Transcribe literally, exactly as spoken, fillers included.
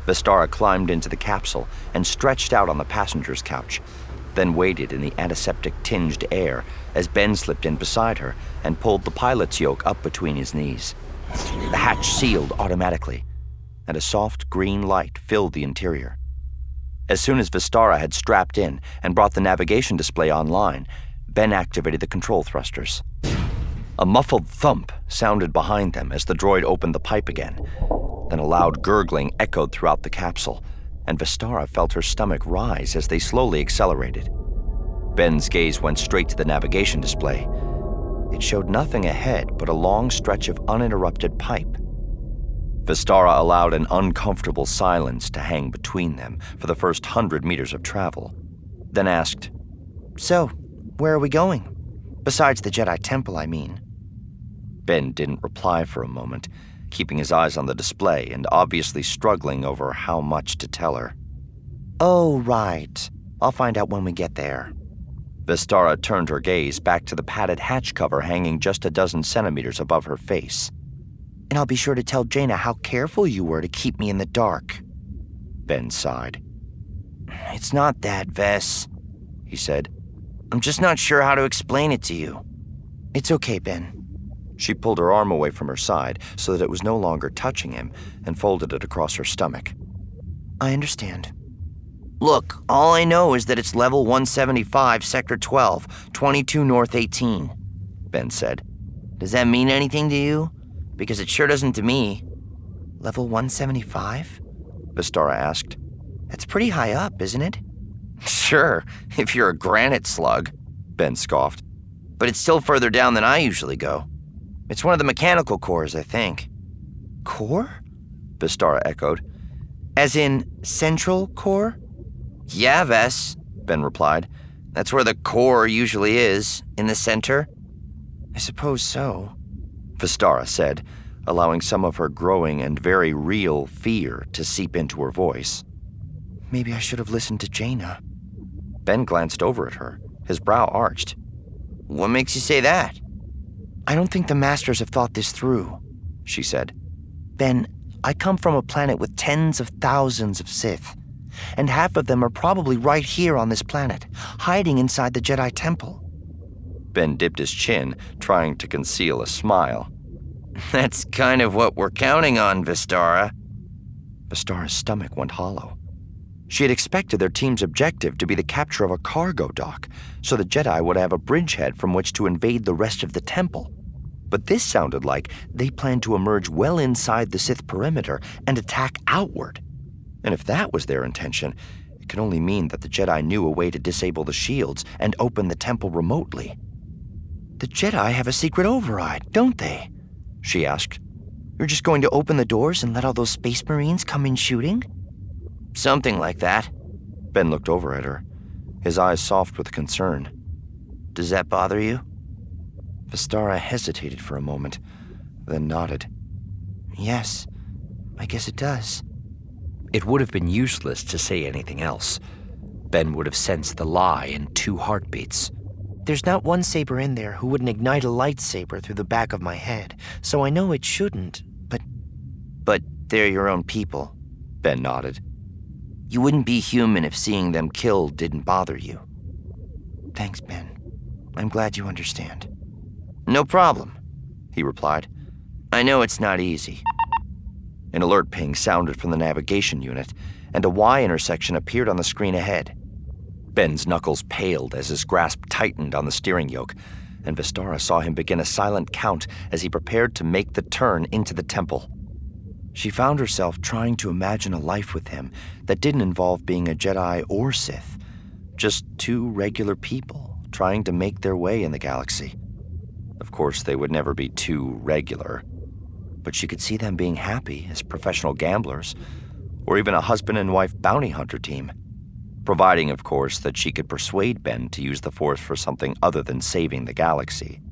Vestara climbed into the capsule and stretched out on the passenger's couch, then waited in the antiseptic-tinged air as Ben slipped in beside her and pulled the pilot's yoke up between his knees. The hatch sealed automatically, and a soft green light filled the interior. As soon as Vestara had strapped in and brought the navigation display online, Ben activated the control thrusters. A muffled thump sounded behind them as the droid opened the pipe again. Then a loud gurgling echoed throughout the capsule, and Vestara felt her stomach rise as they slowly accelerated. Ben's gaze went straight to the navigation display. It showed nothing ahead but a long stretch of uninterrupted pipe. Vestara allowed an uncomfortable silence to hang between them for the first hundred meters of travel, then asked, "So, where are we going? Besides the Jedi Temple, I mean." Ben didn't reply for a moment, keeping his eyes on the display and obviously struggling over how much to tell her. "Oh, right. I'll find out when we get there." Vestara turned her gaze back to the padded hatch cover hanging just a dozen centimeters above her face. "And I'll be sure to tell Jaina how careful you were to keep me in the dark." Ben sighed. "It's not that, Vess," he said. "I'm just not sure how to explain it to you." "It's okay, Ben." She pulled her arm away from her side so that it was no longer touching him and folded it across her stomach. "I understand." "Look, all I know is that it's level one seventy-five, sector twelve, twenty-two north eighteen, Ben said. "Does that mean anything to you? Because it sure doesn't to me." "Level one seventy-five? Vestara asked. "That's pretty high up, isn't it?" "Sure, if you're a granite slug," Ben scoffed. "But it's still further down than I usually go. It's one of the mechanical cores, I think." "Core?" Vestara echoed. "As in Central Core?" "Yeah, Vess," Ben replied. "That's where the core usually is, in the center." "I suppose so," Vestara said, allowing some of her growing and very real fear to seep into her voice. "Maybe I should have listened to Jaina." Ben glanced over at her, his brow arched. "What makes you say that?" "I don't think the Masters have thought this through," she said. "Ben, I come from a planet with tens of thousands of Sith, and half of them are probably right here on this planet, hiding inside the Jedi Temple." Ben dipped his chin, trying to conceal a smile. "That's kind of what we're counting on, Vestara." Vestara's stomach went hollow. She had expected their team's objective to be the capture of a cargo dock, so the Jedi would have a bridgehead from which to invade the rest of the temple. But this sounded like they planned to emerge well inside the Sith perimeter and attack outward. And if that was their intention, it could only mean that the Jedi knew a way to disable the shields and open the temple remotely. "The Jedi have a secret override, don't they?" she asked. "You're just going to open the doors and let all those Space Marines come in shooting?" "Something like that." Ben looked over at her, his eyes soft with concern. "Does that bother you?" Vestara hesitated for a moment, then nodded. "Yes, I guess it does." It would have been useless to say anything else. Ben would have sensed the lie in two heartbeats. "There's not one saber in there who wouldn't ignite a lightsaber through the back of my head, so I know it shouldn't, but..." "But they're your own people," Ben nodded. "You wouldn't be human if seeing them killed didn't bother you." "Thanks, Ben. I'm glad you understand." "No problem," he replied. "I know it's not easy." An alert ping sounded from the navigation unit, and a Y intersection appeared on the screen ahead. Ben's knuckles paled as his grasp tightened on the steering yoke, and Vestara saw him begin a silent count as he prepared to make the turn into the temple. She found herself trying to imagine a life with him that didn't involve being a Jedi or Sith, just two regular people trying to make their way in the galaxy. Of course, they would never be too regular, but she could see them being happy as professional gamblers, or even a husband and wife bounty hunter team, providing, of course, that she could persuade Ben to use the Force for something other than saving the galaxy.